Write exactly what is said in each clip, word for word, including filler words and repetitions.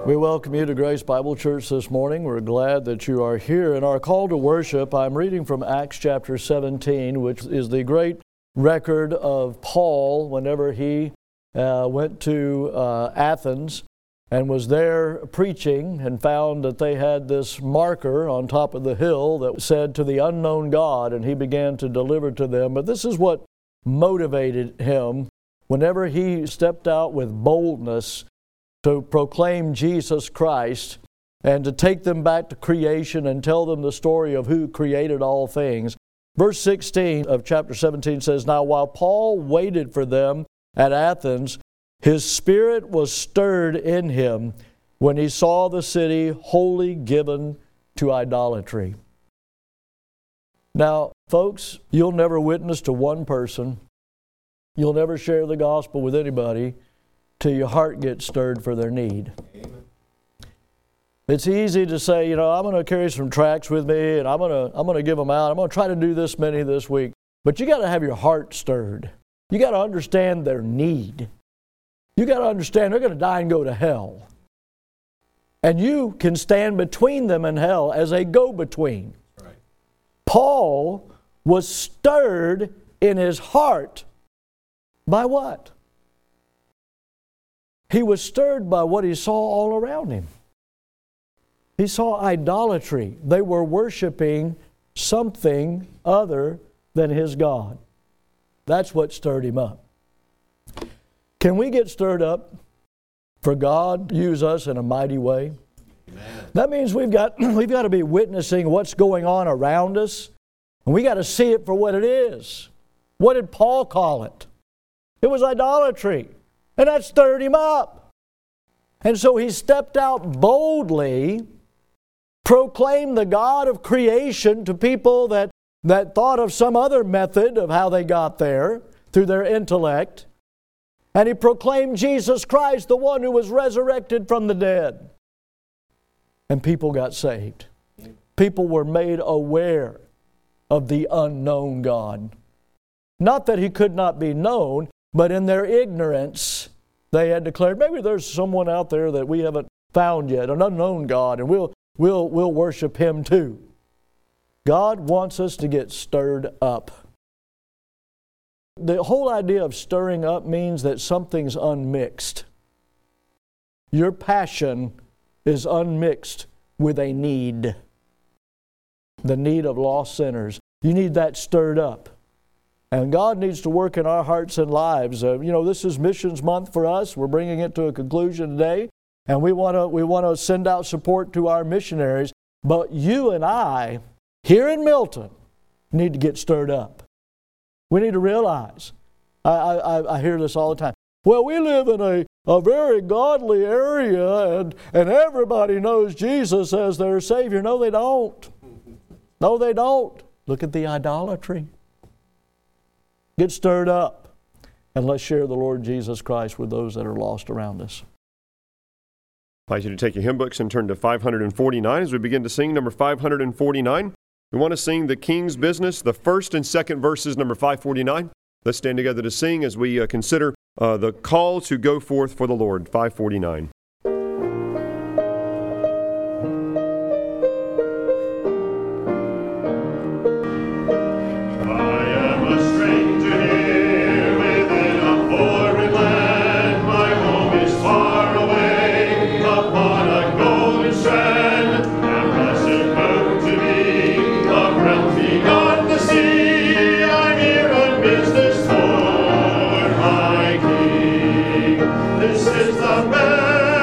We welcome you to Grace Bible Church this morning. We're glad that you are here. In our call to worship, I'm reading from Acts chapter seventeen, which is the great record of Paul whenever he uh, went to uh, Athens and was there preaching and found that they had this marker on top of the hill that said to the unknown God, and he began to deliver to them. But this is what motivated him whenever he stepped out with boldness to proclaim Jesus Christ and to take them back to creation and tell them the story of who created all things. Verse sixteen of chapter seventeen says, "Now while Paul waited for them at Athens, his spirit was stirred in him when he saw the city wholly given to idolatry." Now, folks, you'll never witness to one person. You'll never share the gospel with anybody till your heart gets stirred for their need. Amen. It's easy to say, you know, I'm going to carry some tracts with me and I'm going to I'm going to give them out. I'm going to try to do this many this week. But you got to have your heart stirred. You got to understand their need. You got to understand they're going to die and go to hell. And you can stand between them and hell as a go-between. Right. Paul was stirred in his heart by what? He was stirred by what he saw all around him. He saw idolatry. They were worshiping something other than his God. That's what stirred him up. Can we get stirred up for God to use us in a mighty way? Amen. That means we've got, we've got to be witnessing what's going on around us, and we got to see it for what it is. What did Paul call it? It was idolatry. And that stirred him up. And so he stepped out boldly, proclaimed the God of creation to people that, that thought of some other method of how they got there through their intellect. And he proclaimed Jesus Christ, the one who was resurrected from the dead. And people got saved. People were made aware of the unknown God. Not that he could not be known, but in their ignorance, they had declared, maybe there's someone out there that we haven't found yet, an unknown God, and we'll, we'll, we'll worship Him too. God wants us to get stirred up. The whole idea of stirring up means that something's unmixed. Your passion is unmixed with a need. The need of lost sinners. You need that stirred up. And God needs to work in our hearts and lives. Uh, you know, this is Missions Month for us. We're bringing it to a conclusion today. And we want to we want to send out support to our missionaries. But you and I, here in Milton, need to get stirred up. We need to realize, I, I, I hear this all the time, well, we live in a, a very godly area and, and everybody knows Jesus as their Savior. No, they don't. No, they don't. Look at the idolatry. Get stirred up, and let's share the Lord Jesus Christ with those that are lost around us. I invite you to take your hymn books and turn to five forty-nine as we begin to sing number five forty-nine. We want to sing The King's Business, the first and second verses, number five forty-nine. Let's stand together to sing as we uh, consider uh, the call to go forth for the Lord, five forty-nine. This is the best.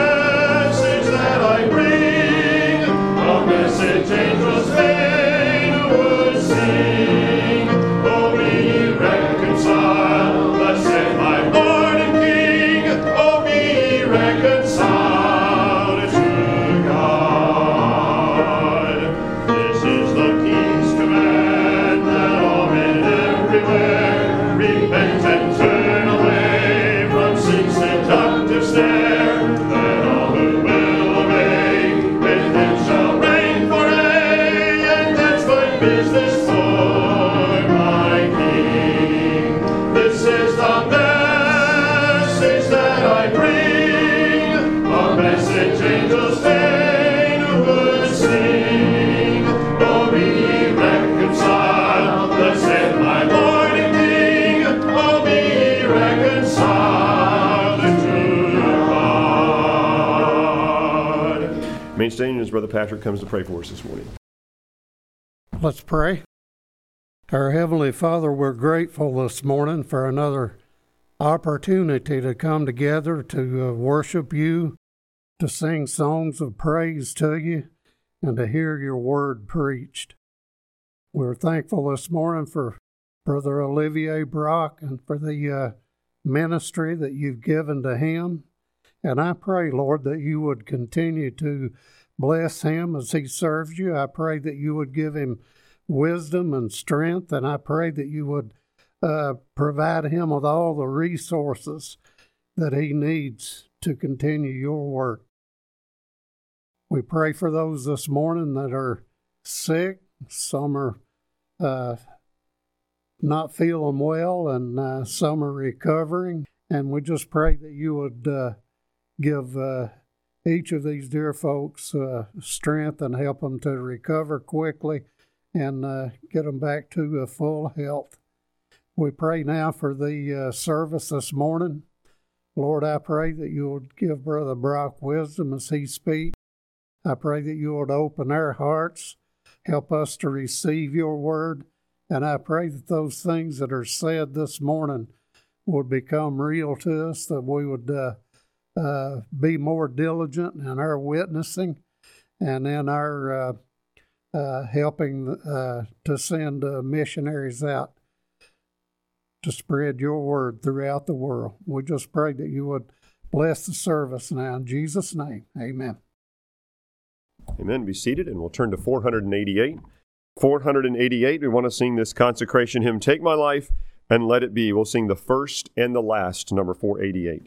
Remain standing as Brother Patrick comes to pray for us this morning. Let's pray. Our Heavenly Father, we're grateful this morning for another opportunity to come together to uh, worship you, to sing songs of praise to you, and to hear your word preached. We're thankful this morning for Brother Olivier Brock and for the uh, ministry that you've given to him. And I pray, Lord, that you would continue to bless him as he serves you. I pray that you would give him wisdom and strength, and I pray that you would uh, provide him with all the resources that he needs to continue your work. We pray for those this morning that are sick. Some are uh, not feeling well, and uh, some are recovering. And we just pray that you would uh, give uh, each of these dear folks uh, strength and help them to recover quickly and uh, get them back to uh, full health. We pray now for the uh, service this morning. Lord, I pray that you would give Brother Brock wisdom as he speaks. I pray that you would open our hearts, help us to receive your word, and I pray that those things that are said this morning would become real to us, that we would uh, uh, be more diligent in our witnessing and in our uh, Uh, helping uh, to send uh, missionaries out to spread your word throughout the world. We just pray that you would bless the service now. In Jesus' name, amen. Amen. Be seated, and we'll turn to four eighty-eight. four eighty-eight, we want to sing this consecration hymn, Take My Life and Let It Be. We'll sing the first and the last, number four eighty-eight.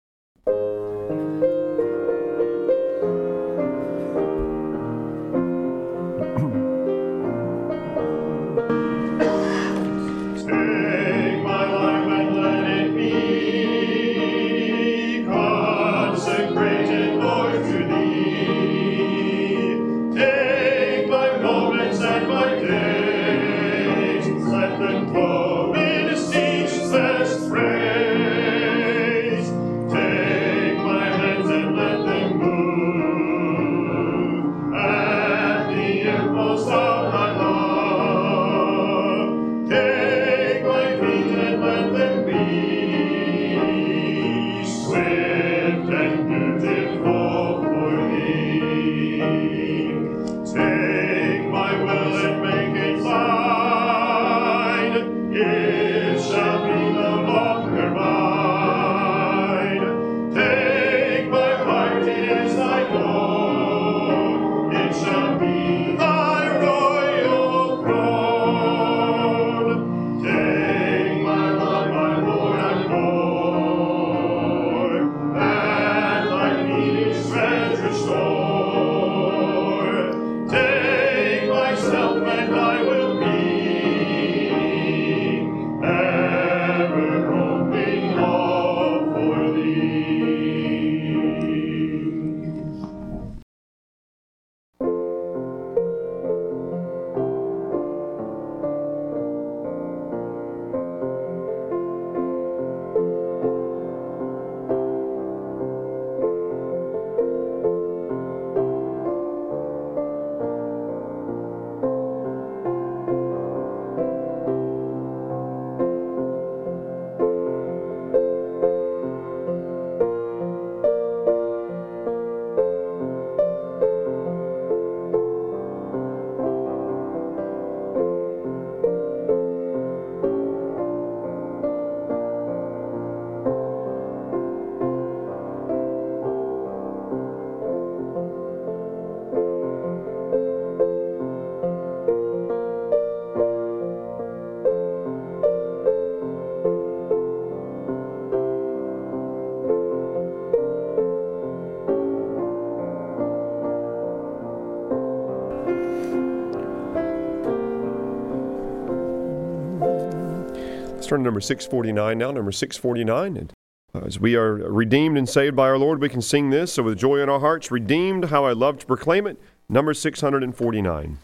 Let's turn to number six forty-nine now, number six forty-nine. And uh, as we are redeemed and saved by our Lord, we can sing this. So with joy in our hearts, redeemed, how I love to proclaim it, number six forty-nine.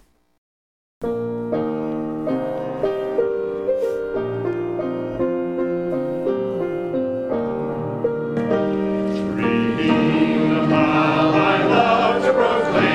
Redeemed, how I love to proclaim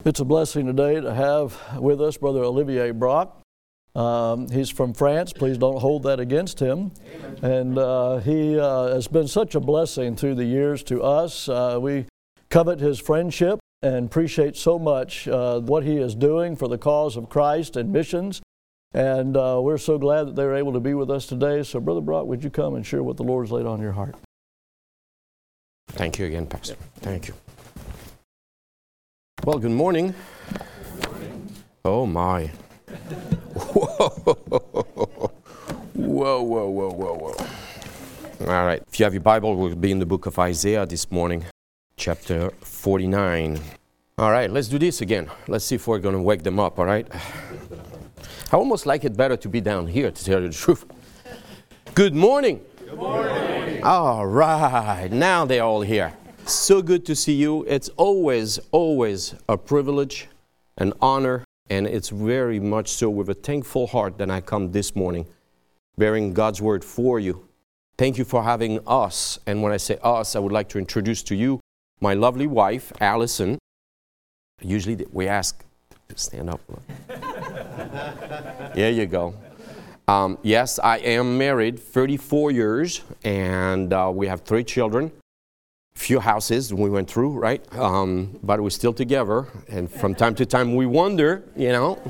It's a blessing today to have with us Brother Olivier Brock. Um, he's from France. Please don't hold that against him. Amen. And uh, he uh, has been such a blessing through the years to us. Uh, we covet his friendship and appreciate so much uh, what he is doing for the cause of Christ and missions. And uh, we're so glad that they're able to be with us today. So, Brother Brock, would you come and share what the Lord's laid on your heart? Thank you again, Pastor. Thank you. Well, good morning. Good morning. Oh, my. Whoa. Whoa, whoa, whoa, whoa, whoa. All right. If you have your Bible, we'll be in the book of Isaiah this morning, chapter forty-nine. All right, let's do this again. Let's see if we're going to wake them up, all right? I almost like it better to be down here, to tell you the truth. Good morning. Good morning. All right. Now they're all here. So good to see you. It's always, always a privilege, an honor, and it's very much so with a thankful heart that I come this morning bearing God's word for you. Thank you for having us. And when I say us, I would like to introduce to you my lovely wife, Allison. Usually we ask to stand up. There you go. Um, yes, I am married thirty-four years, and uh, we have three children. Few houses we went through, right? Um, but we're still together. And from time to time we wonder, you know.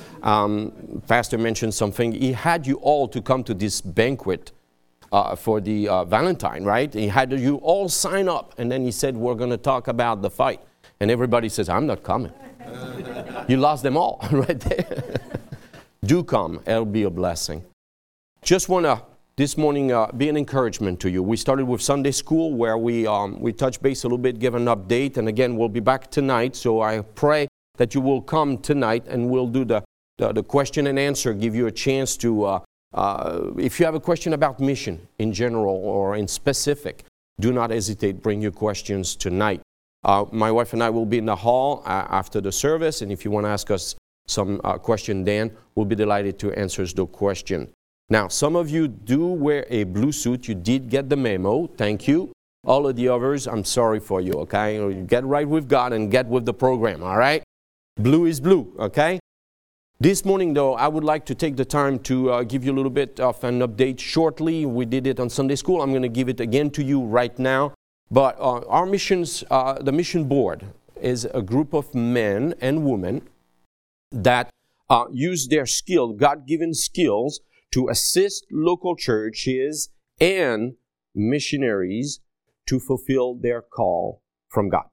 Um, Pastor mentioned something. He had you all to come to this banquet uh, for the uh, Valentine, right? He had you all sign up. And then he said, we're going to talk about the fight. And everybody says, I'm not coming. You lost them all right there. Do come. It'll be a blessing. Just want to this morning uh, be an encouragement to you. We started with Sunday school where we um, we touched base a little bit, give an update, and again we'll be back tonight. So I pray that you will come tonight and we'll do the the, the question and answer, give you a chance to, uh, uh, if you have a question about mission in general or in specific, do not hesitate, bring your questions tonight. Uh, my wife and I will be in the hall uh, after the service, and if you want to ask us some uh, question, Dan, we'll be delighted to answer the question. Now, some of you do wear a blue suit. You did get the memo. Thank you. All of the others, I'm sorry for you, okay? Get right with God and get with the program, all right? Blue is blue, okay? This morning, though, I would like to take the time to uh, give you a little bit of an update shortly. We did it on Sunday school. I'm going to give it again to you right now. But uh, our missions, uh, the mission board is a group of men and women that uh, use their skill, God-given skills, to assist local churches and missionaries to fulfill their call from God.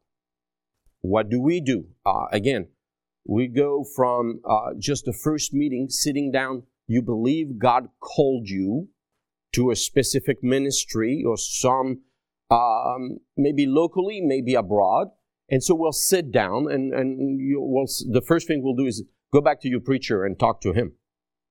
What do we do? Uh, again, we go from uh, just the first meeting, sitting down, you believe God called you to a specific ministry or some, um, maybe locally, maybe abroad. And so we'll sit down and, and you, we'll, the first thing we'll do is go back to your preacher and talk to him.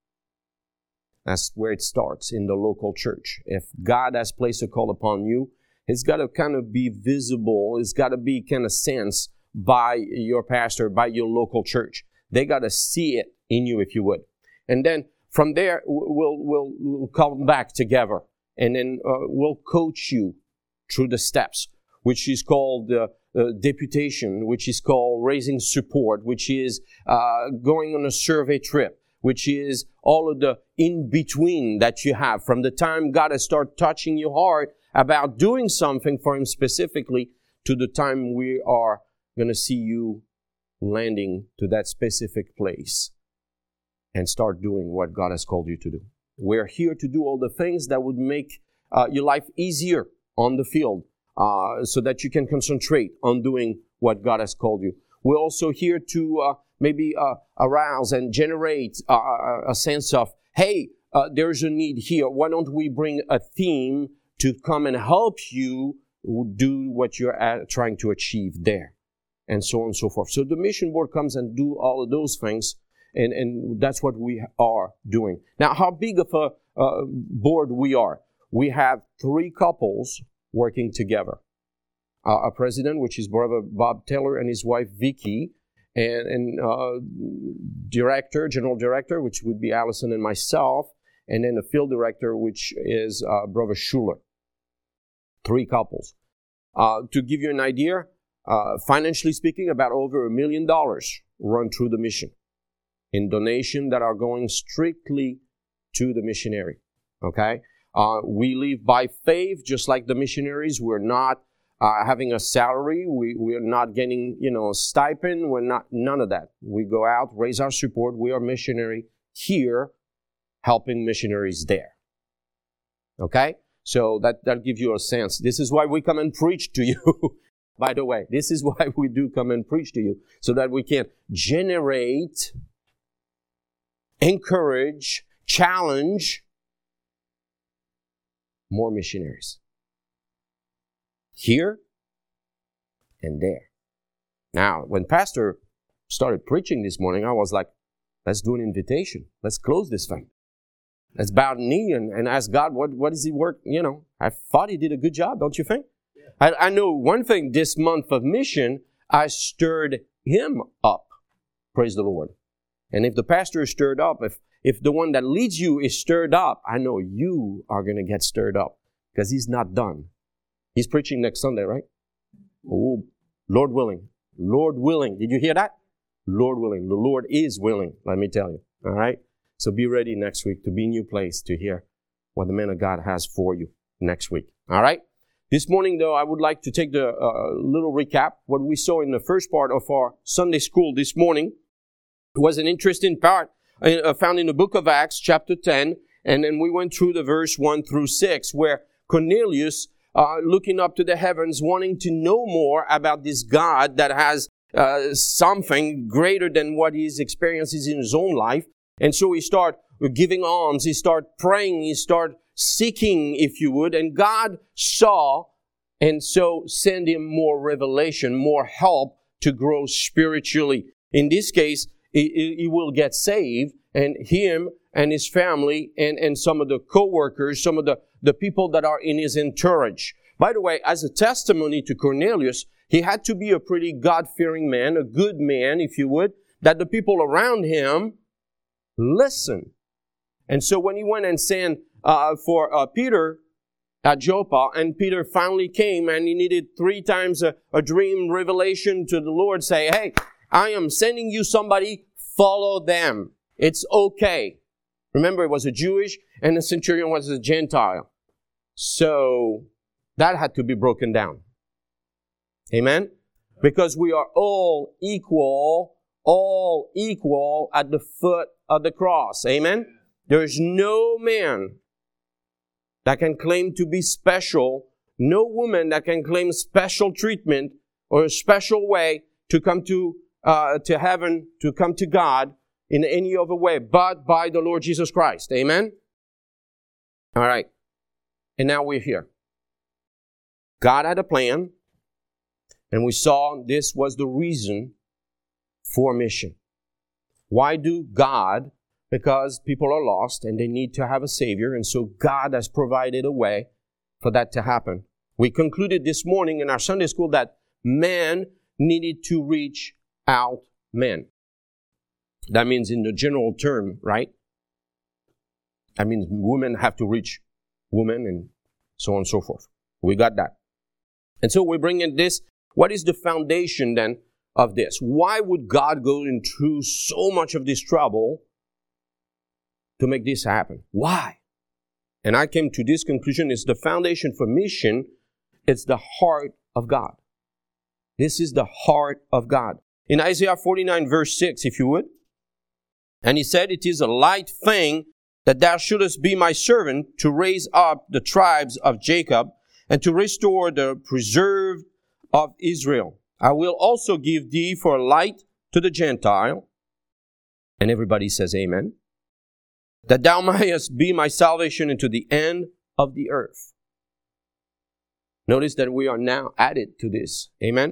That's where it starts, in the local church. If God has placed a call upon you, it's got to kind of be visible. It's got to be kind of sensed by your pastor, by your local church. They got to see it in you, if you would. And then from there, we'll, we'll, we'll come back together. And then uh, we'll coach you through the steps, which is called uh, uh, deputation, which is called raising support, which is uh, going on a survey trip, which is all of the in-between that you have from the time God has started touching your heart about doing something for Him specifically to the time we are going to see you landing to that specific place and start doing what God has called you to do. We're here to do all the things that would make uh, your life easier on the field uh, so that you can concentrate on doing what God has called you. We're also here to uh, maybe uh, arouse and generate uh, a sense of, hey, uh, there's a need here. Why don't we bring a theme to come and help you do what you're at, trying to achieve there, and so on and so forth. So the mission board comes and do all of those things, and, and that's what we are doing. Now, how big of a uh, board we are? We have three couples working together. Uh, a president, which is Brother Bob Taylor and his wife Vicky, and, and uh, director, general director, which would be Allison and myself, and then a field director, which is uh, Brother Schuler. Three couples. Uh, to give you an idea, uh, financially speaking, about over a million dollars run through the mission in donation that are going strictly to the missionary. Okay? Uh, we live by faith, just like the missionaries. We're not uh, having a salary. We, we're not getting, you know, a stipend. We're not, none of that. We go out, raise our support. We are missionary here, helping missionaries there. Okay? So that, that gives you a sense. This is why we come and preach to you. By the way, this is why we do come and preach to you, so that we can generate, encourage, challenge more missionaries here and there. Now, when Pastor started preaching this morning, I was like, let's do an invitation. Let's close this thing. Let's bow the knee and, and ask God, what, what does he work? You know, I thought he did a good job, don't you think? Yeah. I, I know one thing, this month of mission, I stirred him up. Praise the Lord. And if the pastor is stirred up, if, if the one that leads you is stirred up, I know you are going to get stirred up, because he's not done. He's preaching next Sunday, right? Oh, Lord willing. Lord willing. Did you hear that? Lord willing. The Lord is willing, let me tell you. All right? So be ready next week to be in your place to hear what the man of God has for you next week. All right? This morning, though, I would like to take the uh, little recap. What we saw in the first part of our Sunday school this morning was an interesting part uh, found in the book of Acts, chapter ten. And then we went through the verse one through six, where Cornelius, uh, looking up to the heavens, wanting to know more about this God that has uh, something greater than what he experiences in his own life. And so he start giving alms, he start praying, he start seeking, if you would, and God saw, and so send him more revelation, more help to grow spiritually. In this case, he, he will get saved, and him and his family and, and some of the co-workers, some of the, the people that are in his entourage. By the way, as a testimony to Cornelius, he had to be a pretty God-fearing man, a good man, if you would, that the people around him listen. And so when he went and sent uh, for uh, Peter at Joppa, and Peter finally came and he needed three times a, a dream revelation to the Lord, say, hey, I am sending you somebody, follow them. It's okay. Remember, it was a Jewish and the centurion was a Gentile. So that had to be broken down. Amen? Because we are all equal, all equal at the foot of the cross. Amen? There is no man that can claim to be special, no woman that can claim special treatment or a special way to come to uh, to heaven, to come to God in any other way but by the Lord Jesus Christ. Amen? All right. And now we're here. God had a plan, and we saw this was the reason for mission. Why do God? Because people are lost and they need to have a Savior, and so God has provided a way for that to happen. We concluded this morning in our Sunday school that man needed to reach out men. That means in the general term, right? That means women have to reach women and so on and so forth. We got that. And so we bring in this. What is the foundation then of this? Why would God go into so much of this trouble to make this happen? Why? And I came to this conclusion. It's the foundation for mission. It's the heart of God. This is the heart of God. In Isaiah forty-nine verse six, if you would. And he said, it is a light thing that thou shouldest be my servant to raise up the tribes of Jacob and to restore the preserved of Israel. I will also give thee for a light to the Gentile. And everybody says amen. That thou mayest be my salvation unto the end of the earth. Notice that we are now added to this. Amen.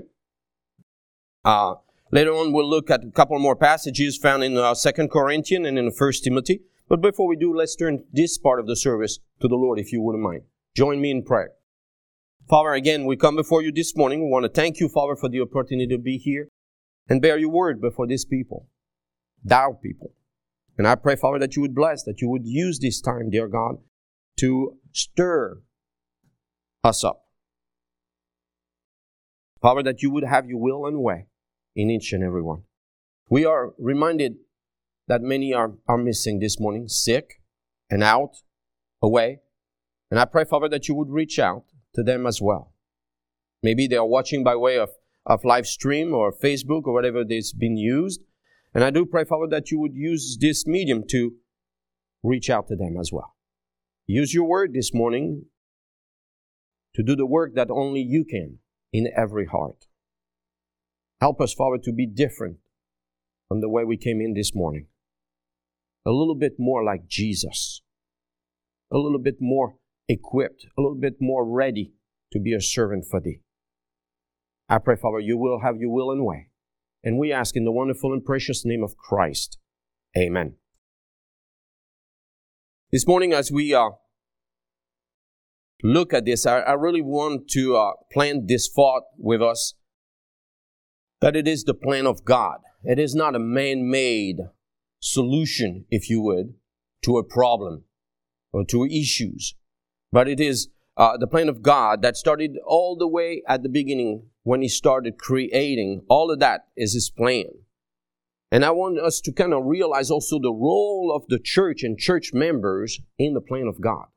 Uh, later on we'll look at a couple more passages found in uh, Second Corinthians and in First Timothy. But before we do, let's turn this part of the service to the Lord, if you wouldn't mind. Join me in prayer. Father, again, we come before you this morning. We want to thank you, Father, for the opportunity to be here and bear your word before this people, thou people. And I pray, Father, that you would bless, that you would use this time, dear God, to stir us up. Father, that you would have your will and way in each and every one. We are reminded that many are, are missing this morning, sick and out, away. And I pray, Father, that you would reach out to them as well. Maybe they are watching by way of, of live stream or Facebook or whatever that's been used. And I do pray, Father, that you would use this medium to reach out to them as well. Use your word this morning to do the work that only you can in every heart. Help us, Father, to be different from the way we came in this morning. A little bit more like Jesus. A little bit more equipped. A little bit more ready to be a servant for thee. I pray, Father, you will have your will and way. And we ask in the wonderful and precious name of Christ. Amen. This morning, as we uh, look at this, I, I really want to uh, plant this thought with us that it is the plan of God. It is not a man-made solution, if you would, to a problem or to issues. But it is uh, the plan of God that started all the way at the beginning when He started creating. All of that is His plan. And I want us to kind of realize also the role of the church and church members in the plan of God.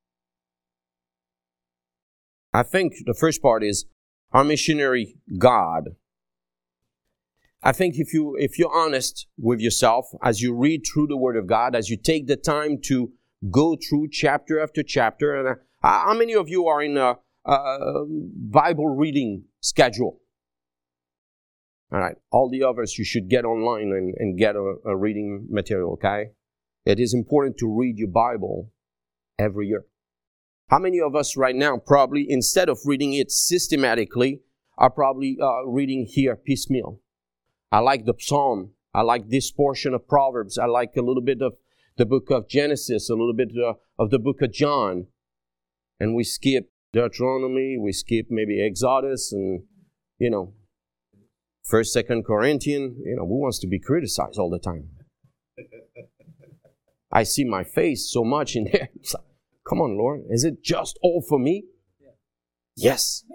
I think the first part is our missionary God. I think if you, if you're honest with yourself, as you read through the Word of God, as you take the time to go through chapter after chapter, and uh, how many of you are in a, a Bible reading schedule? All right, all the others, you should get online and, and get a, a reading material, okay? It is important to read your Bible every year. How many of us right now probably, instead of reading it systematically, are probably uh, reading here piecemeal? I like the Psalm. I like this portion of Proverbs. I like a little bit of the book of Genesis, a little bit uh, of the book of John. And we skip Deuteronomy, we skip maybe Exodus and, you know, First, Second Corinthians. You know, who wants to be criticized all the time? I see my face so much in there. It's like, come on, Lord, is it just all for me? Yes.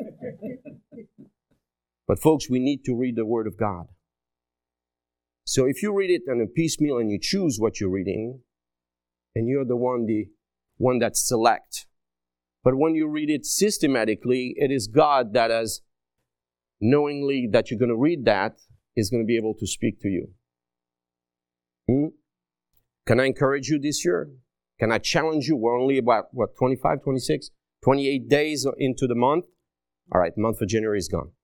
But folks, we need to read the Word of God. So if you read it in a piecemeal and you choose what you're reading, and you're the one, the one that select. But when you read it systematically, it is God that has, knowingly that you're going to read that, is going to be able to speak to you. Hmm? Can I encourage you this year? Can I challenge you? We're only about, what, twenty-five, twenty-six, twenty-eight days into the month. All right, month of January is gone.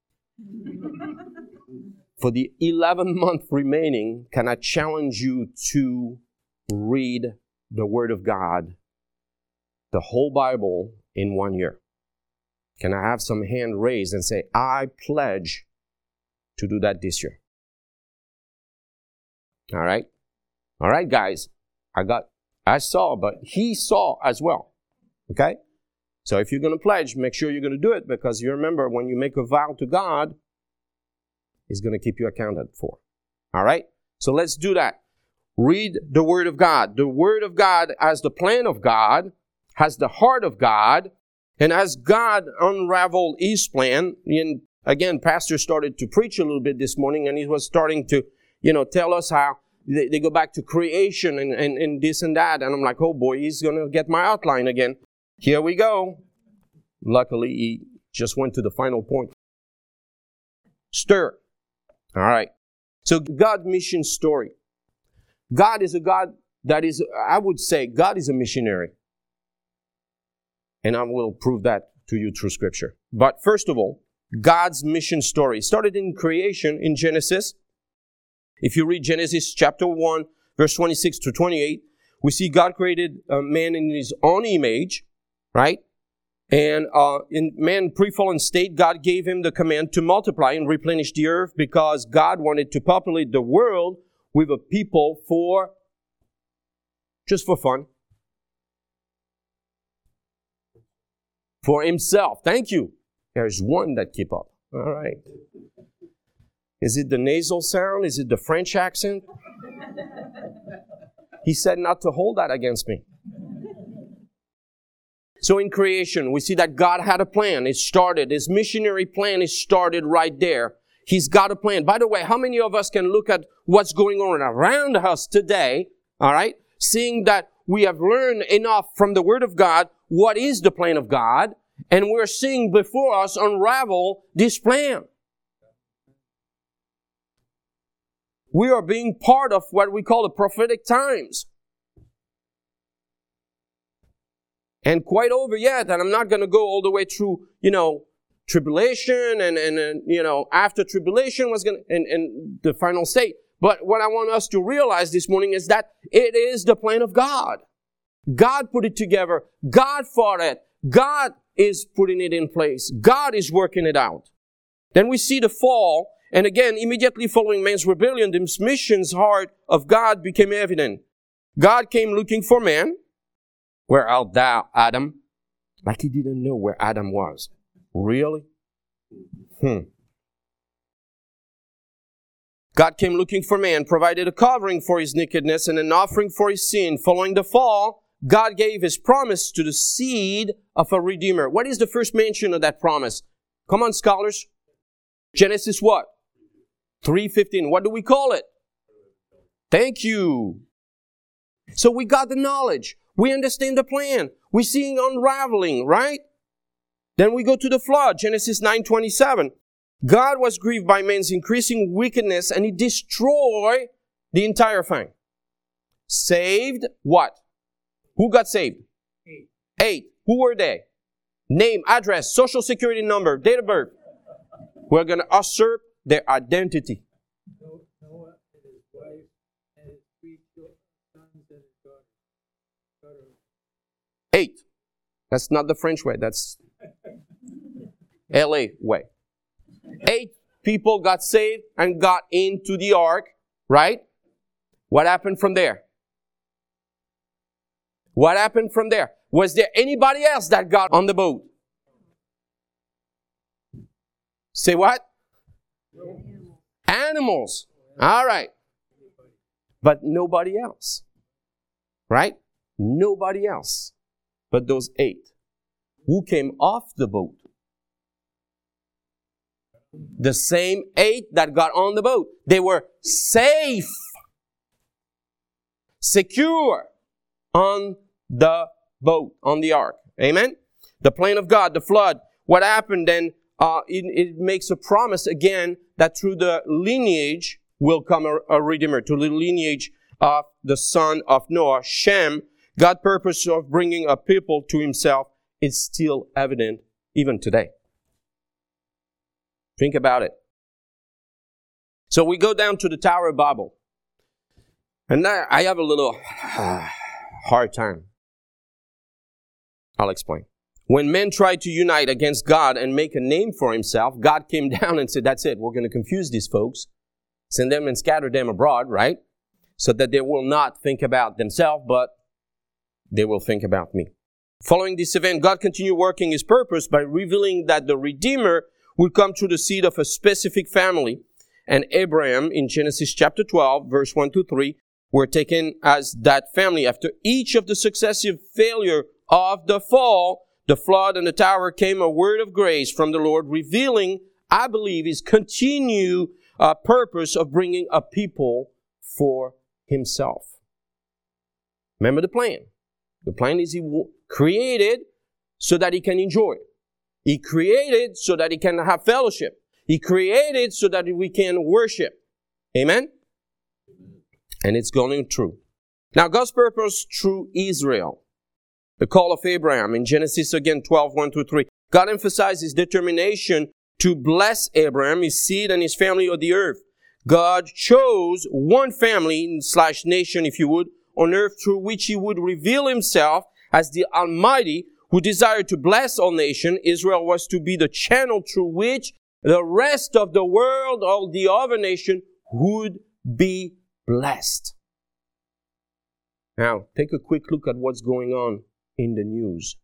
For the eleventh month remaining, can I challenge you to read the Word of God, the whole Bible, in one year? Can I have some hand raised and say, I pledge to do that this year? All right? All right, guys. I got, I saw, but he saw as well. Okay? So if you're going to pledge, make sure you're going to do it, because you remember when you make a vow to God, He's going to keep you accounted for. All right? So let's do that. Read the Word of God. The Word of God has the plan of God, has the heart of God, and as God unraveled His plan, and again, Pastor started to preach a little bit this morning, and he was starting to, you know, tell us how they, they go back to creation and, and, and this and that. And I'm like, oh boy, he's going to get my outline again. Here we go. Luckily, he just went to the final point. Stir. All right. So God's mission story. God is a God that is, I would say, God is a missionary. And I will prove that to you through Scripture. But first of all, God's mission story. It started in creation in Genesis. If you read Genesis chapter one, verse twenty-six to twenty-eight, we see God created a man in His own image, right? And uh, in man pre-fallen state, God gave him the command to multiply and replenish the earth, because God wanted to populate the world with a people for, just for fun. For Himself. Thank you. There's one that keep up. All right. Is it the nasal sound? Is it the French accent? He said not to hold that against me. So in creation, we see that God had a plan. It started. His missionary plan is started right there. He's got a plan. By the way, how many of us can look at what's going on around us today, all right, seeing that we have learned enough from the Word of God what is the plan of God, and we're seeing before us unravel this plan. We are being part of what we call the prophetic times. And quite over yet, and I'm not going to go all the way through, you know, tribulation and, and, and you know, after tribulation was going to, and, and the final state. But what I want us to realize this morning is that it is the plan of God. God put it together. God fought it. God is putting it in place. God is working it out. Then we see the fall. And again, immediately following man's rebellion, the mission's heart of God became evident. God came looking for man. Where art thou, Adam? Like he didn't know where Adam was. Really? Hmm. God came looking for man, provided a covering for his nakedness and an offering for his sin. Following the fall, God gave his promise to the seed of a Redeemer. What is the first mention of that promise? Come on, scholars. Genesis what? three fifteen. What do we call it? Thank you. So we got the knowledge. We understand the plan. We're seeing unraveling, right? Then we go to the flood, Genesis nine twenty-seven. God was grieved by man's increasing wickedness, and he destroyed the entire thing. Saved what? Who got saved? Eight. Eight. Who were they? Name, address, social security number, date of birth. We're going to usurp their identity. Noah and his wife and his three sons and his daughter. Eight. That's not the French way. That's L A way. Eight people got saved and got into the ark, right? What happened from there? What happened from there? Was there anybody else that got on the boat? Say what? Animals. Animals. All right. But nobody else. Right? Nobody else. But those eight. Who came off the boat? The same eight that got on the boat. They were safe, secure on the boat, on the ark. Amen? The plan of God, the flood. What happened then, uh, it, it makes a promise again that through the lineage will come a, a Redeemer. To the lineage of the son of Noah, Shem, God's purpose of bringing a people to himself is still evident even today. Think about it. So we go down to the Tower of Babel. And I have a little uh, hard time. I'll explain. When men tried to unite against God and make a name for himself, God came down and said, that's it, we're going to confuse these folks. Send them and scatter them abroad, right? So that they will not think about themselves, but they will think about me. Following this event, God continued working his purpose by revealing that the Redeemer would come through the seed of a specific family. And Abraham, in Genesis chapter twelve, verse one to three, were taken as that family. After each of the successive failure of the fall, the flood and the tower, came a word of grace from the Lord, revealing, I believe, his continued uh, purpose of bringing a people for himself. Remember the plan. The plan is he w- created so that he can enjoy it. He created so that he can have fellowship. He created so that we can worship. Amen? And it's going true. Now, God's purpose through Israel. The call of Abraham in Genesis again twelve, one to three. God emphasized his determination to bless Abraham, his seed, and his family of the earth. God chose one family slash nation, if you would, on earth through which he would reveal himself as the Almighty, who desired to bless all nations. Israel was to be the channel through which the rest of the world, all the other nations, would be blessed. Now, take a quick look at what's going on in the news.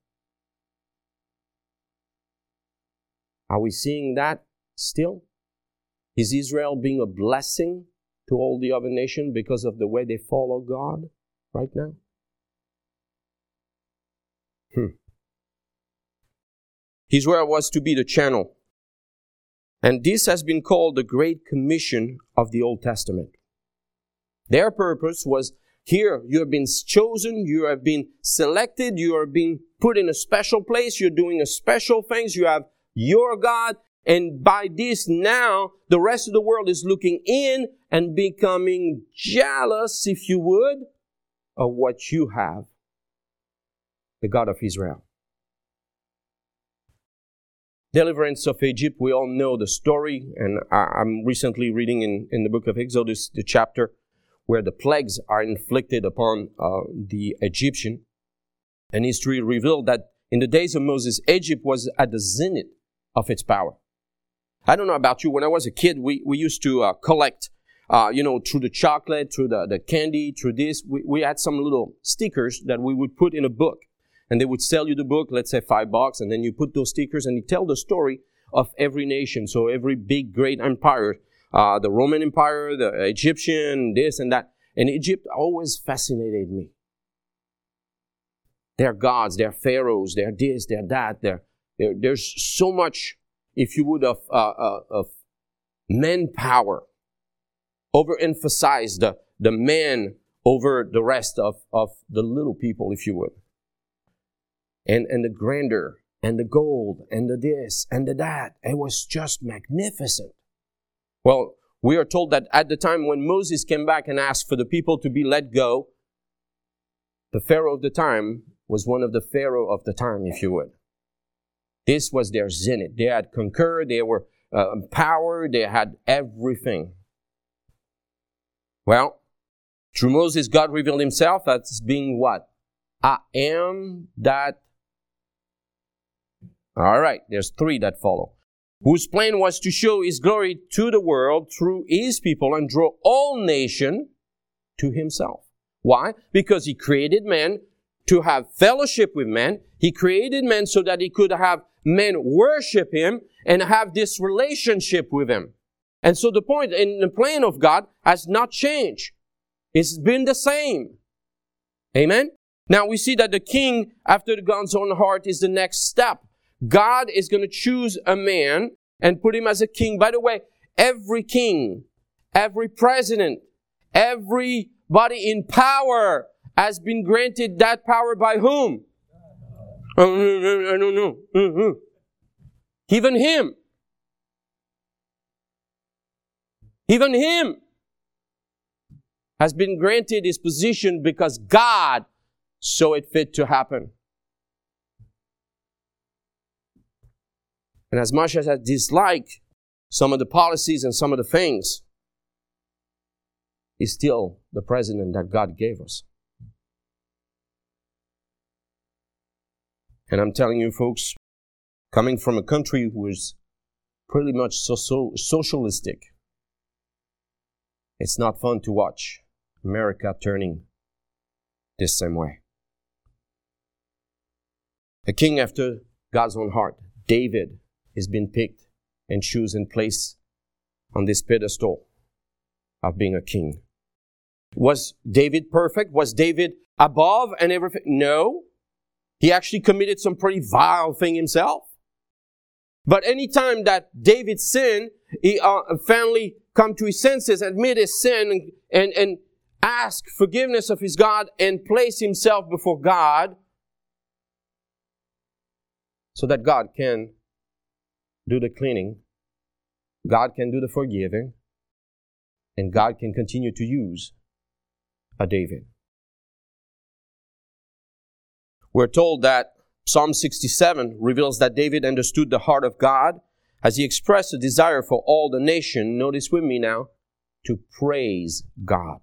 Are we seeing that still? Is Israel being a blessing to all the other nations because of the way they follow God right now? Hmm. Israel was to be the channel. And this has been called the Great Commission of the Old Testament. Their purpose was, here you have been chosen, you have been selected, you are being put in a special place, you're doing a special things, you have your God, and by this now, the rest of the world is looking in and becoming jealous, if you would, of what you have, the God of Israel. Deliverance of Egypt, we all know the story, and I'm recently reading in, in the book of Exodus, the chapter where the plagues are inflicted upon uh, the Egyptian. And history revealed that in the days of Moses, Egypt was at the zenith of its power. I don't know about you, when I was a kid, we, we used to uh, collect, uh, you know, through the chocolate, through the, the candy, through this. We, we had some little stickers that we would put in a book. And they would sell you the book, let's say five bucks, and then you put those stickers and you tell the story of every nation. So every big, great empire, uh, the Roman Empire, the Egyptian, this and that. And Egypt always fascinated me. Their gods, their pharaohs, their this, their that. Their, their, there's so much, if you would, of, uh, uh, of manpower. Overemphasize the, the man over the rest of, of the little people, if you would. And, and the grandeur, and the gold, and the this, and the that. It was just magnificent. Well, we are told that at the time when Moses came back and asked for the people to be let go, the Pharaoh of the time was one of the Pharaoh of the time, if you would. This was their zenith. They had conquered, they were uh, empowered, they had everything. Well, through Moses, God revealed himself as being what? I am that. All right, there's three that follow. Whose plan was to show his glory to the world through his people and draw all nations to himself. Why? Because he created man to have fellowship with man. He created man so that he could have men worship him and have this relationship with him. And so the point in the plan of God has not changed. It's been the same. Amen? Now we see that the king after God's own heart is the next step. God is going to choose a man and put him as a king. By the way, every king, every president, everybody in power has been granted that power by whom? I don't know. Mm-hmm. Even him. Even him has been granted his position because God saw it fit to happen. And as much as I dislike some of the policies and some of the things, he's still the president that God gave us. And I'm telling you folks, coming from a country who is pretty much so, so socialistic, it's not fun to watch America turning this same way. A king after God's own heart, David, has been picked and chosen place on this pedestal of being a king. Was David perfect? Was David above and everything? No. He actually committed some pretty vile thing himself. But anytime that David sinned, he uh, finally come to his senses, admit his sin, and, and, and ask forgiveness of his God and place himself before God so that God can do the cleaning, God can do the forgiving, and God can continue to use a David. We're told that Psalm sixty-seven reveals that David understood the heart of God as he expressed a desire for all the nation, notice with me now, to praise God.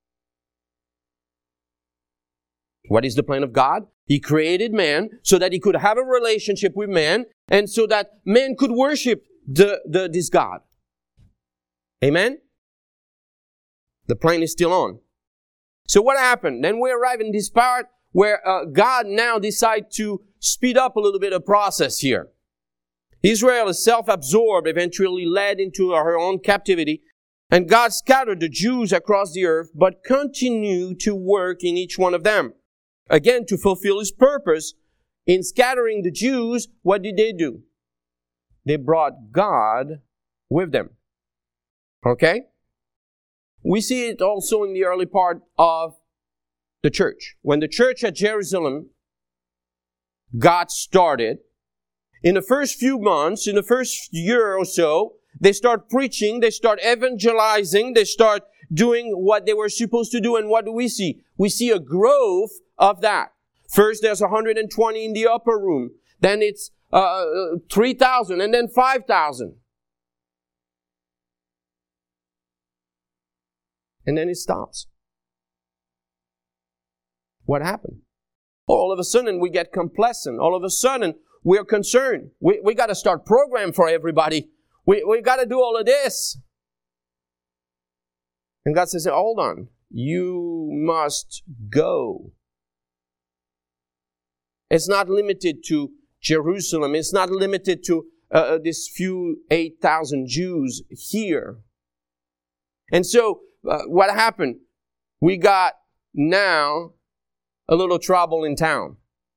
What is the plan of God? He created man so that he could have a relationship with man and so that man could worship the, the, this God. Amen? The plan is still on. So what happened? Then we arrive in this part where uh, God now decides to speed up a little bit of process here. Israel is self-absorbed, eventually led into her own captivity, and God scattered the Jews across the earth, but continued to work in each one of them. Again, to fulfill His purpose, in scattering the Jews, what did they do? They brought God with them. Okay? We see it also in the early part of the church. When the church at Jerusalem got started, in the first few months, in the first year or so, they start preaching, they start evangelizing, they start doing what they were supposed to do. And what do we see? We see a growth of that. First, there's one hundred twenty in the upper room. Then it's uh, three thousand, and then five thousand. And then it stops. What happened? All of a sudden, we get complacent. All of a sudden, we're concerned. We, we got to start program for everybody. We, we got to do all of this. And God says, hold on. You must go. It's not limited to Jerusalem. It's not limited to uh, this few eight thousand Jews here. And so, uh, what happened? We got now a little trouble in town.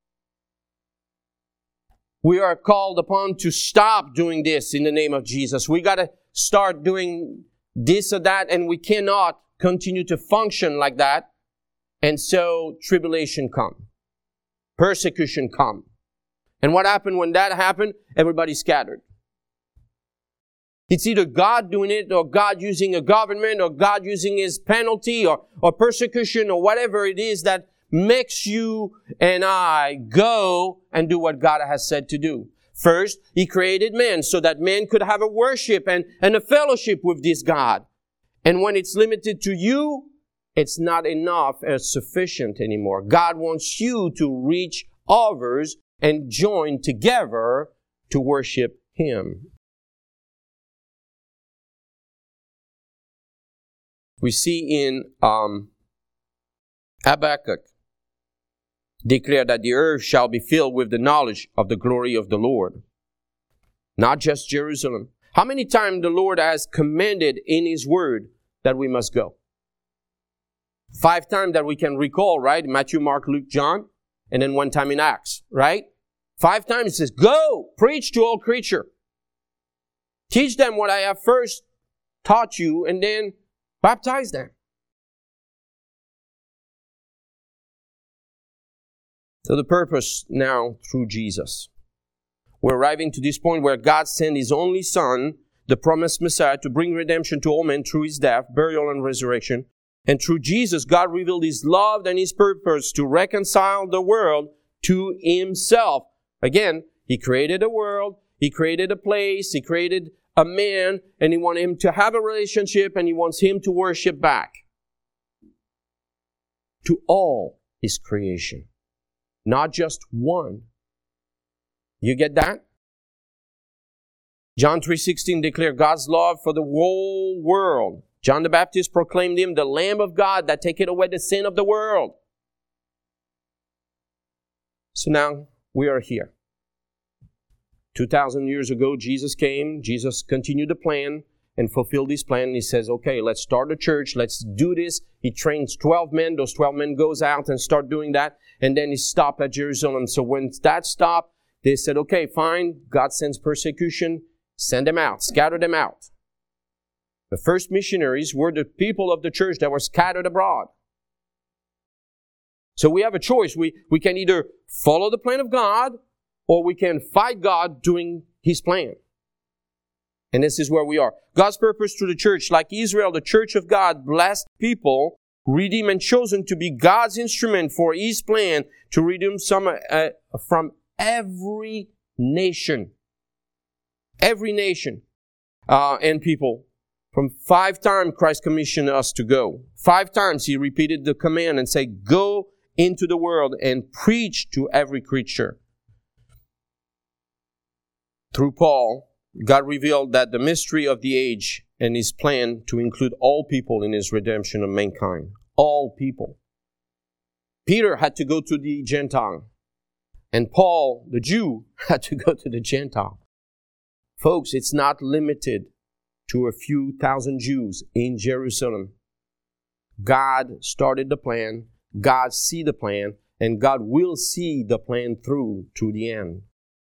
We are called upon to stop doing this in the name of Jesus. We got to start doing this or that, and we cannot continue to function like that. And so tribulation come. Persecution come. And what happened when that happened? Everybody scattered. It's either God doing it, or God using a government, or God using His penalty, or, or persecution, or whatever it is that makes you and I go and do what God has said to do. First, He created man so that man could have a worship and, and a fellowship with this God. And when it's limited to you, it's not enough or sufficient anymore. God wants you to reach others and join together to worship Him. We see in um, Habakkuk, declare that the earth shall be filled with the knowledge of the glory of the Lord. Not just Jerusalem. How many times the Lord has commanded in His word that we must go? Five times that we can recall, right? Matthew, Mark, Luke, John, and then one time in Acts, right? Five times it says, go, preach to all creature. Teach them what I have first taught you, and then baptize them. So the purpose now through Jesus. We're arriving to this point where God sent His only Son, the promised Messiah, to bring redemption to all men through His death, burial, and resurrection. And through Jesus, God revealed His love and His purpose to reconcile the world to Himself. Again, He created a world, He created a place, He created a man, and He wanted him to have a relationship, and He wants him to worship back to all His creation. Not just one. You get that? John three sixteen declared God's love for the whole world. John the Baptist proclaimed Him the Lamb of God that taketh away the sin of the world. So now we are here. two thousand years ago, Jesus came. Jesus continued the plan and fulfilled His plan. He says, okay, let's start a church. Let's do this. He trains twelve men. Those twelve men goes out and start doing that. And then He stopped at Jerusalem. So when that stopped, they said, okay, fine. God sends persecution. Send them out. Scatter them out. The first missionaries were the people of the church that were scattered abroad. So we have a choice. We, we can either follow the plan of God, or we can fight God doing His plan. And this is where we are. God's purpose through the church, like Israel, the church of God, blessed people, redeemed and chosen to be God's instrument for His plan to redeem some uh, from every nation. Every nation uh, and people. From five times Christ commissioned us to go. Five times He repeated the command and said, go into the world and preach to every creature. Through Paul, God revealed that the mystery of the age and His plan to include all people in His redemption of mankind. All people. Peter had to go to the Gentile. And Paul, the Jew, had to go to the Gentile. Folks, it's not limited to a few thousand Jews in Jerusalem. God started the plan. God see the plan. and God will see the plan through to the end.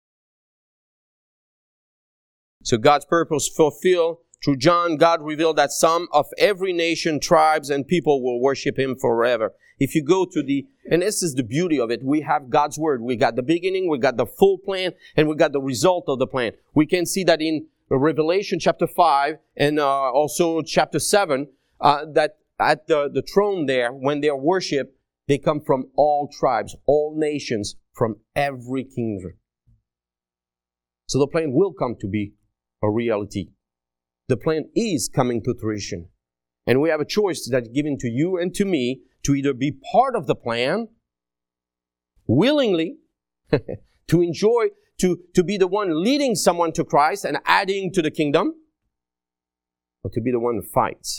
So God's purpose fulfilled. Through John, God revealed that some of every nation, tribes, and people will worship Him forever. If you go to the, and this is the beauty of it, we have God's Word. We got the beginning, we got the full plan, and we got the result of the plan. We can see that in Revelation chapter five and uh, also chapter seven, uh, that at the, the throne there, when they are worshipped, they come from all tribes, all nations, from every kingdom. So the plan will come to be a reality. The plan is coming to fruition. And we have a choice that's given to you and to me to either be part of the plan, willingly, to enjoy, to, to be the one leading someone to Christ and adding to the kingdom, or to be the one who fights.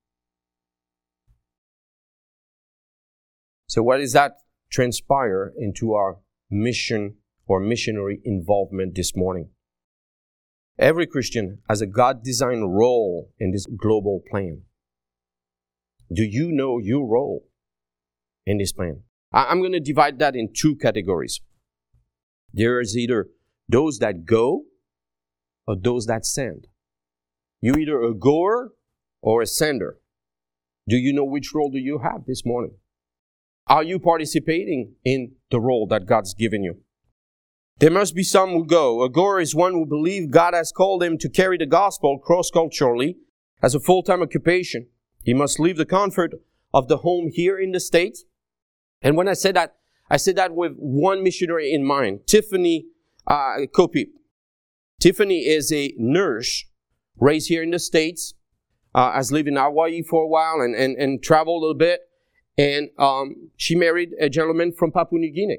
So what does that transpire into our mission or missionary involvement this morning? Every Christian has a God-designed role in this global plan. Do you know your role in this plan? I'm going to divide that in two categories. There is either those that go or those that send. You're either a goer or a sender. Do you know which role do you have this morning? Are you participating in the role that God's given you? There must be some who go. A goer is one who believes God has called him to carry the gospel cross-culturally as a full-time occupation. He must leave the comfort of the home here in the States. And when I said that, I said that with one missionary in mind, Tiffany uh, Kopi. Tiffany is a nurse raised here in the States, uh, has lived in Hawaii for a while and, and, and traveled a little bit. And um, she married a gentleman from Papua New Guinea.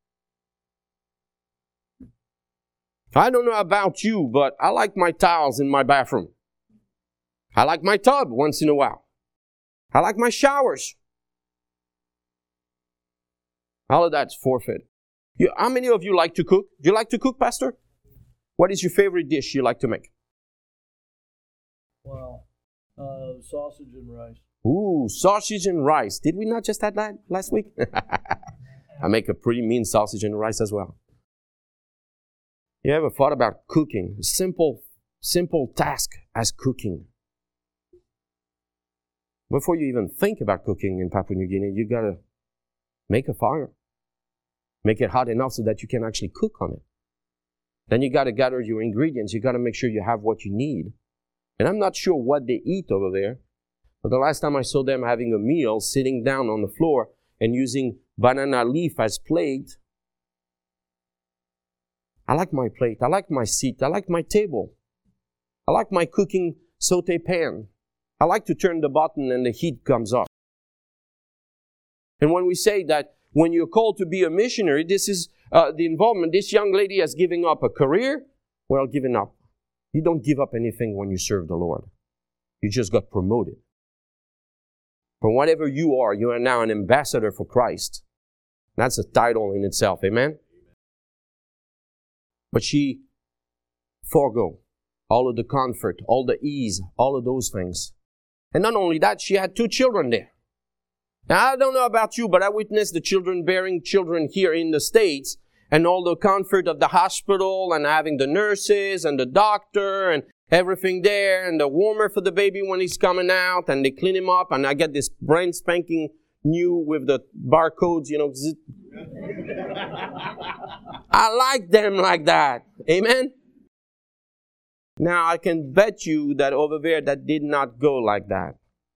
I don't know about you, but I like my tiles in my bathroom. I like my tub once in a while. I like my showers. All of that's forfeit. You, how many of you like to cook? Do you like to cook, Pastor? What is your favorite dish you like to make? Wow. Uh, sausage and rice. Ooh, sausage and rice. Did we not just have that last week? I make a pretty mean sausage and rice as well. You ever thought about cooking? A simple, simple task as cooking. Before you even think about cooking in Papua New Guinea, you gotta make a fire. Make it hot enough so that you can actually cook on it. Then you gotta gather your ingredients. You gotta make sure you have what you need. And I'm not sure what they eat over there, but the last time I saw them having a meal, sitting down on the floor and using banana leaf as plate, I like my plate. I like my seat. I like my table. I like my cooking saute pan. I like to turn the button and the heat comes up. And when we say that when you're called to be a missionary, this is uh, the involvement. This young lady has given up a career. Well, given up. You don't give up anything when you serve the Lord. You just got promoted. From whatever you are, you are now an ambassador for Christ. That's a title in itself. Amen? But she forego all of the comfort, all the ease, all of those things. And not only that, she had two children there. Now, I don't know about you, but I witnessed the children bearing children here in the States and all the comfort of the hospital and having the nurses and the doctor and everything there and the warmer for the baby when he's coming out and they clean him up and I get this brand spanking new with the barcodes, you know. I like them like that. Amen? Now, I can bet you that over there that did not go like that.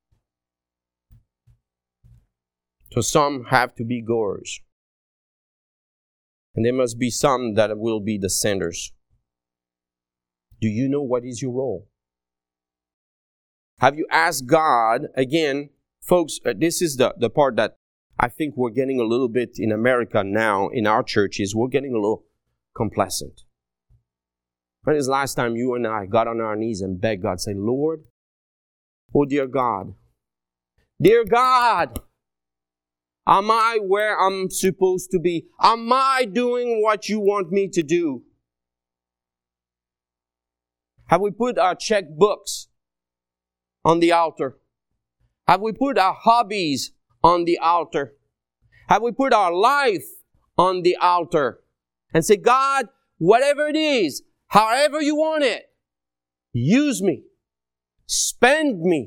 So some have to be goers. And there must be some that will be the senders. Do you know what is your role? Have you asked God, again, folks, uh, this is the, the part that I think we're getting a little bit in America now, in our churches, we're getting a little complacent. When is the last time you and I got on our knees and begged God, say, Lord, oh dear God, dear God, am I where I'm supposed to be? Am I doing what you want me to do? Have we put our checkbooks on the altar? Have we put our hobbies on the altar? Have we put our life on the altar and say, God, whatever it is, however you want it, use me, spend me.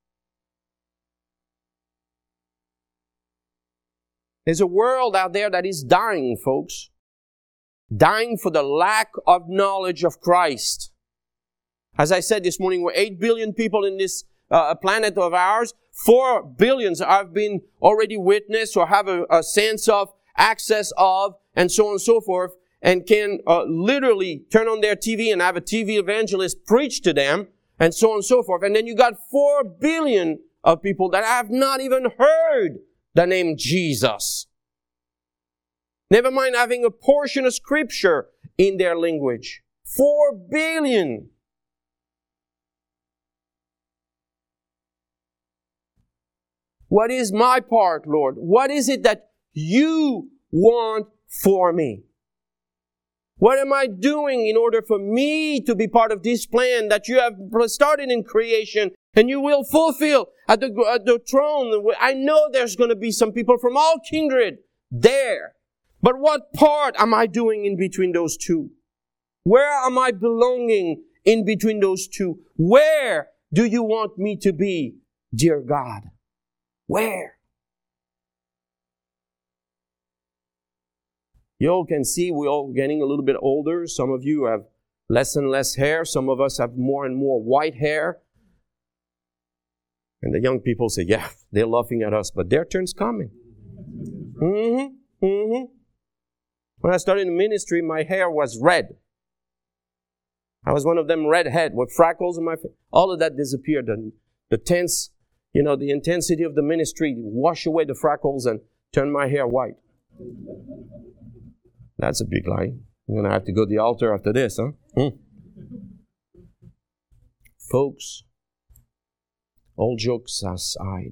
There's a world out there that is dying, folks. Dying for the lack of knowledge of Christ. As I said this morning, we're eight billion people in this uh, planet of ours. Four billions have been already witnessed or have a, a sense of access of, and so on and so forth, and can uh, literally turn on their T V and have a T V evangelist preach to them, and so on and so forth. And then you got four billion of people that have not even heard the name Jesus. Never mind having a portion of Scripture in their language. Four billion. What is my part, Lord? What is it that you want for me? What am I doing in order for me to be part of this plan that you have started in creation and you will fulfill at the, at the throne? I know there's going to be some people from all kindred there. But what part am I doing in between those two? Where am I belonging in between those two? Where do you want me to be, dear God? Where? You all can see we're all getting a little bit older. Some of you have less and less hair. Some of us have more and more white hair. And the young people say, yeah, they're laughing at us, but their turn's coming. Mm-hmm, mm-hmm. When I started in ministry, my hair was red. I was one of them redhead with freckles in my face. All of that disappeared. The, the tense, you know, the intensity of the ministry washed away the freckles and turned my hair white. That's a big lie. I'm going to have to go to the altar after this, huh? Hmm. Folks, all jokes aside.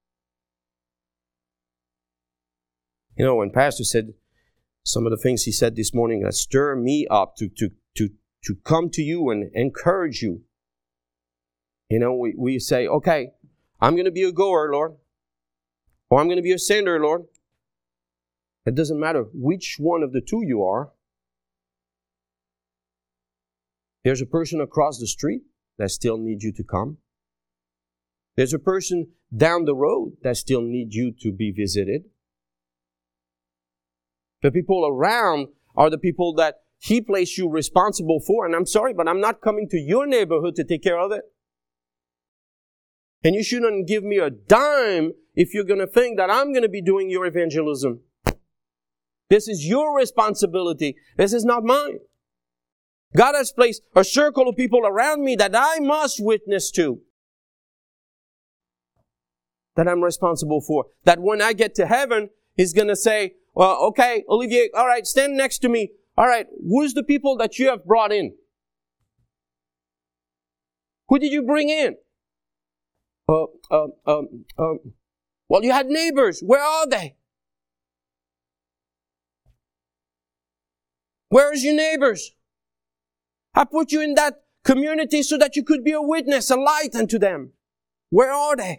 You know, when Pastor said some of the things he said this morning that stir me up to, to, to, to come to you and encourage you. You know, we, we say, okay, I'm going to be a goer, Lord. Or I'm going to be a sender, Lord. It doesn't matter which one of the two you are. There's a person across the street that still needs you to come. There's a person down the road that still needs you to be visited. The people around are the people that He placed you responsible for. And I'm sorry, but I'm not coming to your neighborhood to take care of it. And you shouldn't give me a dime if you're going to think that I'm going to be doing your evangelism. This is your responsibility. This is not mine. God has placed a circle of people around me that I must witness to. That I'm responsible for. That when I get to heaven, He's going to say, well, okay, Olivier, all right, stand next to me. All right, who's the people that you have brought in? Who did you bring in? Uh, um, um, um, well, you had neighbors. Where are they? Where's your neighbors? I put you in that community so that you could be a witness, a light unto them. Where are they?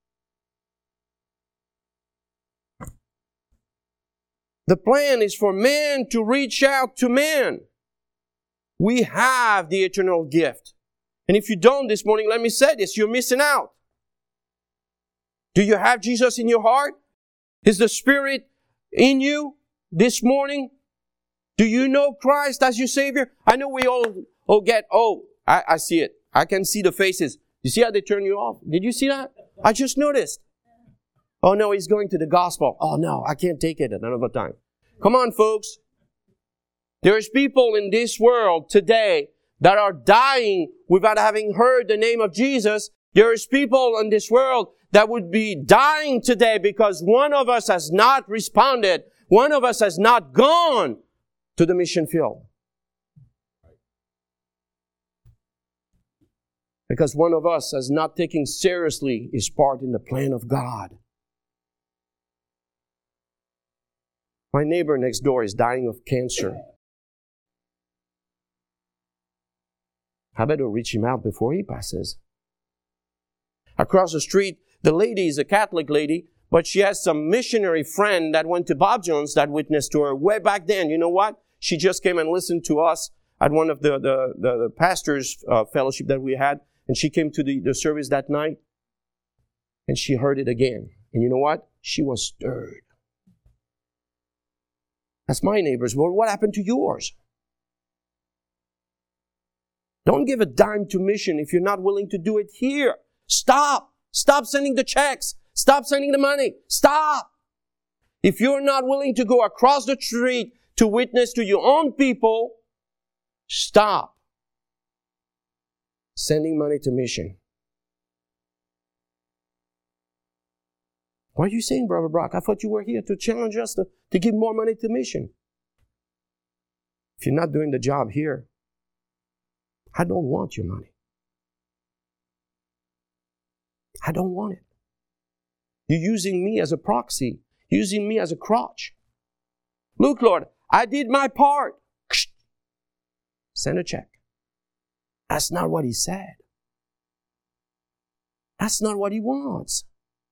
The plan is for man to reach out to man. We have the eternal gift. And if you don't this morning, let me say this, you're missing out. Do you have Jesus in your heart? Is the Spirit in you this morning? Do you know Christ as your Savior? I know we all, all get, oh, I, I see it. I can see the faces. You see how they turn you off? Did you see that? I just noticed. Oh no, he's going to the gospel. Oh no, I can't take it another time. Come on, folks. There's people in this world today that are dying without having heard the name of Jesus. There's people in this world that would be dying today because one of us has not responded. One of us has not gone to the mission field. Because one of us has not taken seriously his part in the plan of God. My neighbor next door is dying of cancer. I better reach him out before he passes. Across the street, the lady is a Catholic lady, But she has some missionary friend that went to Bob Jones that witnessed to her way back then. You know what? She just came and listened to us at one of the, the, the, the pastors' uh, fellowship that we had. And she came to the, the service that night. And she heard it again. And you know what? She was stirred. That's my neighbors. Well, what happened to yours? Don't give a dime to mission if you're not willing to do it here. Stop. Stop sending the checks. Stop sending the money. Stop. If you're not willing to go across the street to witness to your own people, stop sending money to mission. What are you saying, Brother Brock? I thought you were here to challenge us to, to give more money to mission. If you're not doing the job here, I don't want your money. I don't want it. You're using me as a proxy, using me as a crutch. Look, Lord, I did my part. Send a check. That's not what he said. That's not what he wants.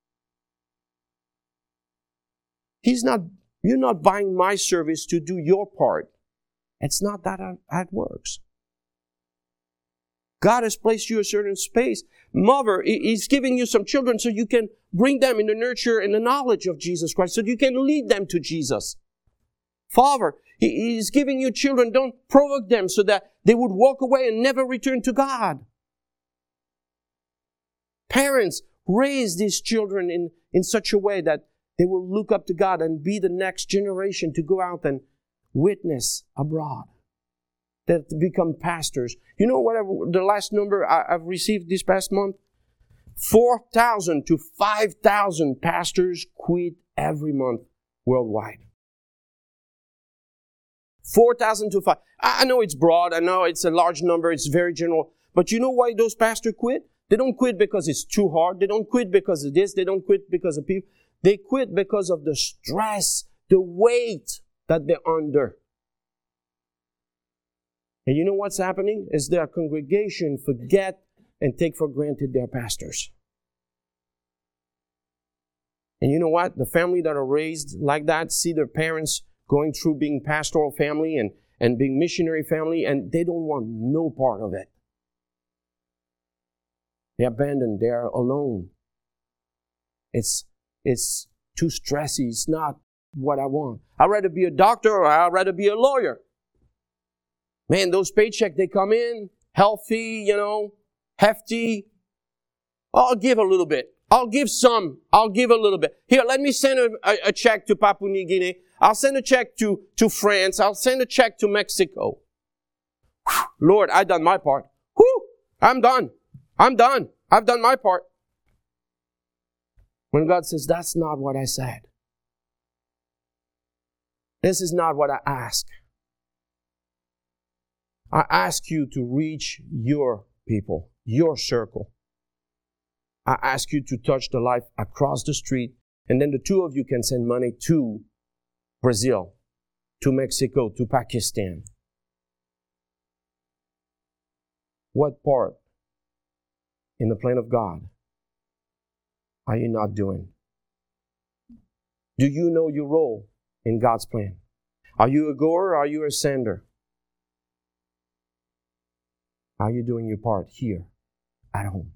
He's not, you're not buying my service to do your part. It's not that how it works. God has placed you a certain space. Mother, He's giving you some children so you can bring them in the nurture and the knowledge of Jesus Christ, so you can lead them to Jesus. Father, He's giving you children. Don't provoke them so that they would walk away and never return to God. Parents, raise these children in, in such a way that they will look up to God and be the next generation to go out and witness abroad. That become pastors. You know what I've, the last number I, I've received this past month? four thousand to five thousand pastors quit every month worldwide. four thousand to five. I know it's broad. I know it's a large number. It's very general. But you know why those pastors quit? They don't quit because it's too hard. They don't quit because of this. They don't quit because of people. They quit because of the stress, the weight that they're under. And you know what's happening? Is their congregation forget and take for granted their pastors. And you know what? The family that are raised like that see their parents going through being pastoral family and, and being missionary family, and they don't want no part of it. They're abandoned. They're alone. It's, it's too stressy. It's not what I want. I'd rather be a doctor or I'd rather be a lawyer. Man, those paychecks, they come in healthy, you know, hefty. I'll give a little bit. I'll give some. I'll give a little bit. Here, let me send a, a, a check to Papua New Guinea. I'll send a check to, to France. I'll send a check to Mexico. Whew, Lord, I've done my part. Whew, I'm done. I'm done. I've done my part. When God says, that's not what I said. This is not what I ask. I ask you to reach your people, your circle. I ask you to touch the life across the street, and then the two of you can send money to Brazil, to Mexico, to Pakistan. What part in the plan of God are you not doing? Do you know your role in God's plan? Are you a goer or are you a sender? Are you doing your part here at home?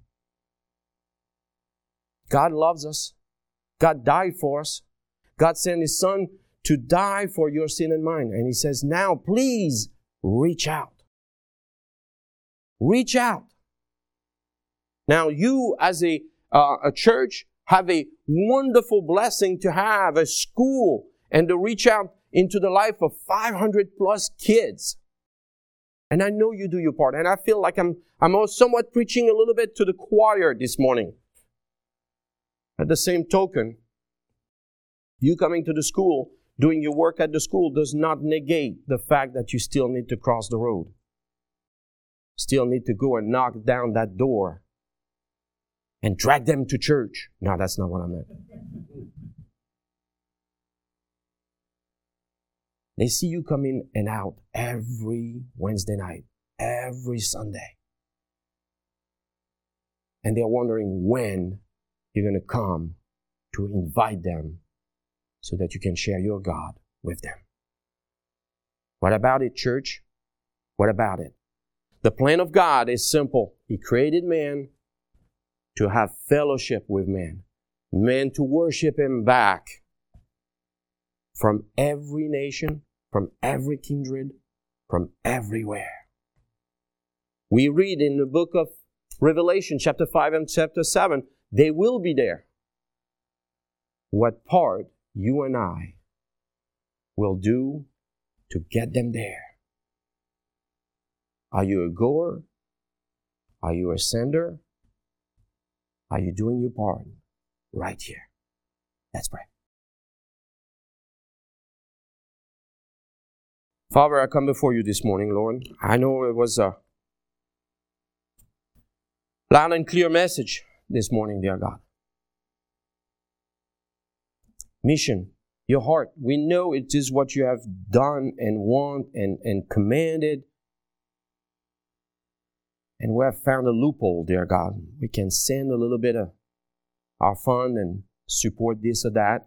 God loves us. God died for us. God sent His Son to die for your sin and mine. And He says, now please reach out. Reach out. Now you as a, uh, a church have a wonderful blessing to have a school and to reach out into the life of five hundred plus kids. And I know you do your part. And I feel like I'm, I'm somewhat preaching a little bit to the choir this morning. At the same token, you coming to the school, doing your work at the school does not negate the fact that you still need to cross the road. Still need to go and knock down that door and drag them to church. No, that's not what I meant. They see you come in and out every Wednesday night, every Sunday. And they're wondering when you're going to come to invite them so that you can share your God with them. What about it, church? What about it? The plan of God is simple. He created man to have fellowship with man, man to worship Him back from every nation, from every kindred, from everywhere. We read in the book of Revelation, chapter five and chapter seven, they will be there. What part you and I will do to get them there? Are you a goer? Are you a sender? Are you doing your part right here? Let's pray. Father, I come before you this morning, Lord. I know it was a loud and clear message this morning, dear God. Mission, your heart. We know it is what you have done and want and, and commanded. And we have found a loophole, dear God. We can send a little bit of our fund and support this or that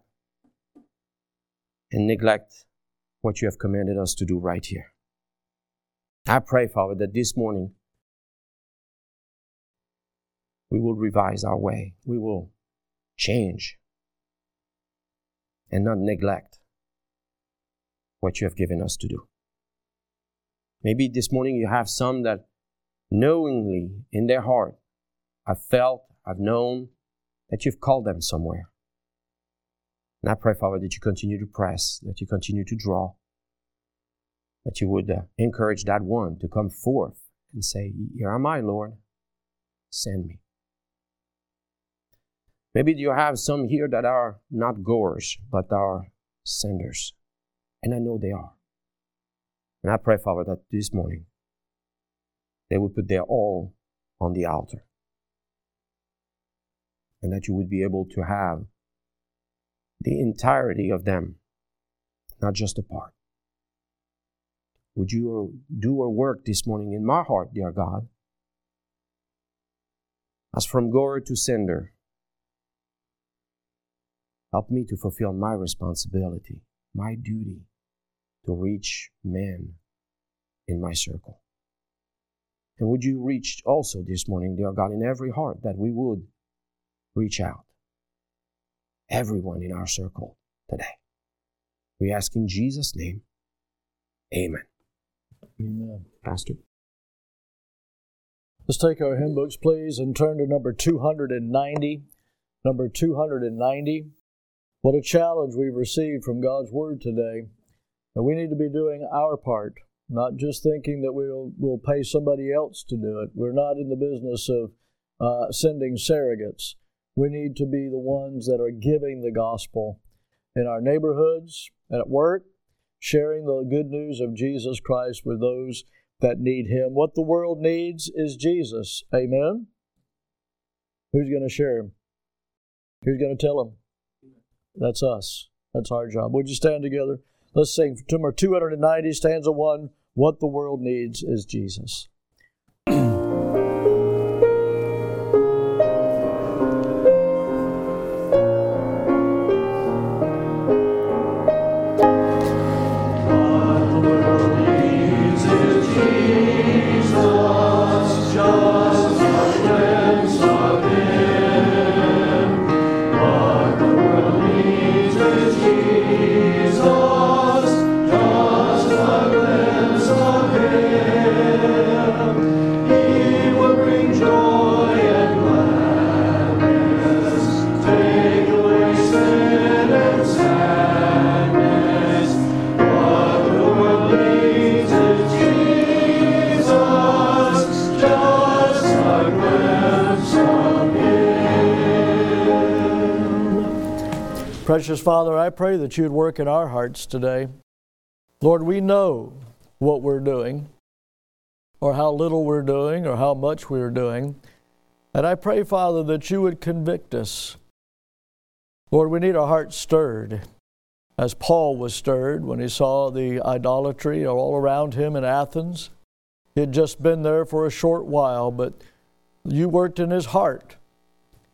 and neglect what you have commanded us to do right here. I pray, Father, that this morning we will revise our way. We will change and not neglect what you have given us to do. Maybe this morning you have some that knowingly in their heart I've felt, I've known that you've called them somewhere. And I pray, Father, that you continue to press, that you continue to draw, that you would uh, encourage that one to come forth and say, here am I, Lord, send me. Maybe you have some here that are not goers, but are senders. And I know they are. And I pray, Father, that this morning they would put their all on the altar. And that you would be able to have the entirety of them, not just a part. Would you do a work this morning in my heart, dear God? As from goer to sender, help me to fulfill my responsibility, my duty to reach men in my circle. And would you reach also this morning, dear God, in every heart that we would reach out. Everyone in our circle today. We ask in Jesus' name, amen. Amen. Pastor. Let's take our hymn books, please, and turn to number two hundred ninety. Number two hundred ninety. What a challenge we've received from God's Word today. And we need to be doing our part, not just thinking that we'll, we'll pay somebody else to do it. We're not in the business of uh, sending surrogates. We need to be the ones that are giving the gospel in our neighborhoods and at work, sharing the good news of Jesus Christ with those that need Him. What the world needs is Jesus. Amen? Who's going to share Him? Who's going to tell Him? That's us. That's our job. Would you stand together? Let's sing number two hundred ninety, stanza one. What the world needs is Jesus. Precious Father, I pray that you'd work in our hearts today. Lord, we know what we're doing, or how little we're doing, or how much we're doing. And I pray, Father, that you would convict us. Lord, we need our hearts stirred, as Paul was stirred when he saw the idolatry all around him in Athens. He had just been there for a short while, but you worked in his heart.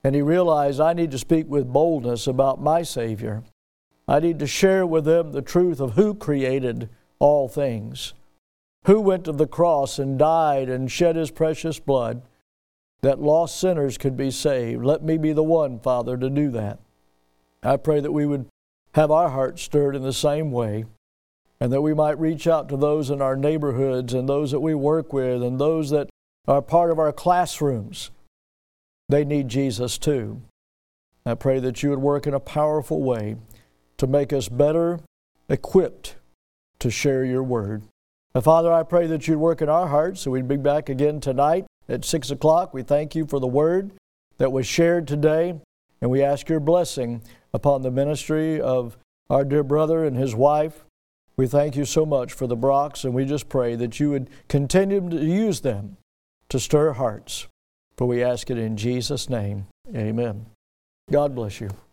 And he realized, I need to speak with boldness about my Savior. I need to share with them the truth of who created all things, who went to the cross and died and shed his precious blood, that lost sinners could be saved. Let me be the one, Father, to do that. I pray that we would have our hearts stirred in the same way, and that we might reach out to those in our neighborhoods and those that we work with and those that are part of our classrooms. They need Jesus too. I pray that you would work in a powerful way to make us better equipped to share your word. Now, Father, I pray that you'd work in our hearts so we'd be back again tonight at six o'clock. We thank you for the word that was shared today, and we ask your blessing upon the ministry of our dear brother and his wife. We thank you so much for the Brocks, and we just pray that you would continue to use them to stir hearts. For we ask it in Jesus' name. Amen. God bless you.